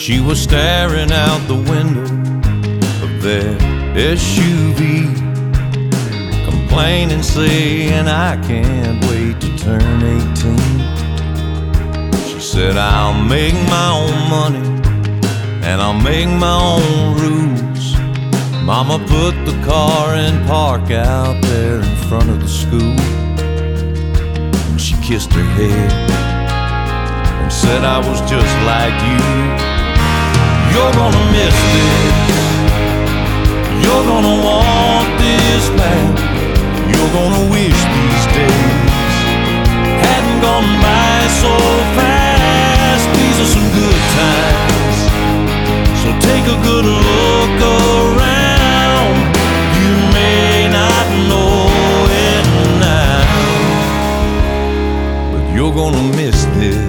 She was staring out the window of that SUV, complaining, saying, I can't wait to turn 18. She said, I'll make my own money and I'll make my own rules. Mama put the car in park out there in front of the school, and she kissed her head and said, I was just like you. You're gonna miss this, you're gonna want this back, you're gonna wish these days hadn't gone by so fast. These are some good times, so take a good look around. You may not know it now, but you're gonna miss this.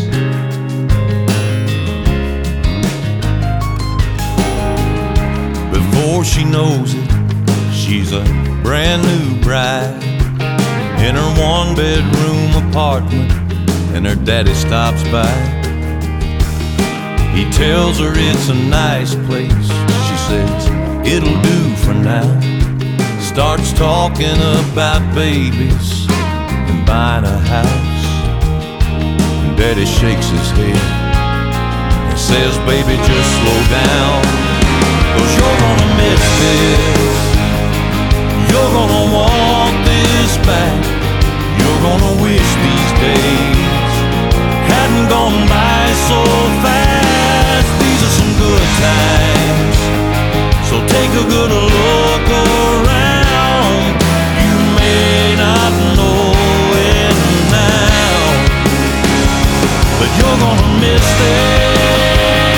Before she knows it, she's a brand new bride in her one-bedroom apartment, and her daddy stops by. He tells her it's a nice place. She says, it'll do for now. Starts talking about babies and buying a house. And Daddy shakes his head and says, baby, just slow down, 'cause you're gonna miss this, you're gonna want this back, you're gonna wish these days hadn't gone by so fast. These are some good times, so take a good look around. You may not know it now, but you're gonna miss this.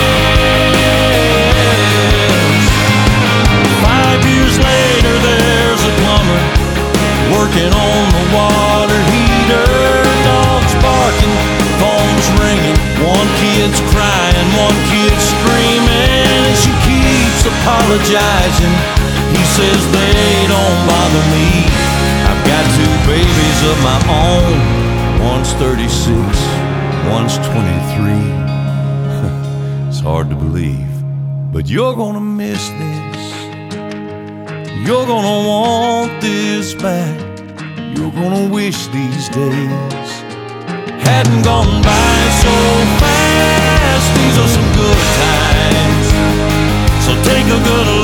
5 years later, there's a plumber working on the water heater. Dogs barking, phone's ringing, one kid's crying, one kid's screaming, and she keeps apologizing. He says, they don't bother me, I've got 2 babies of my own. One's 36, one's 23. It's hard to believe, but you're gonna miss this, you're gonna want this back, you're gonna wish these days hadn't gone by so fast. These are some good times, so take a good look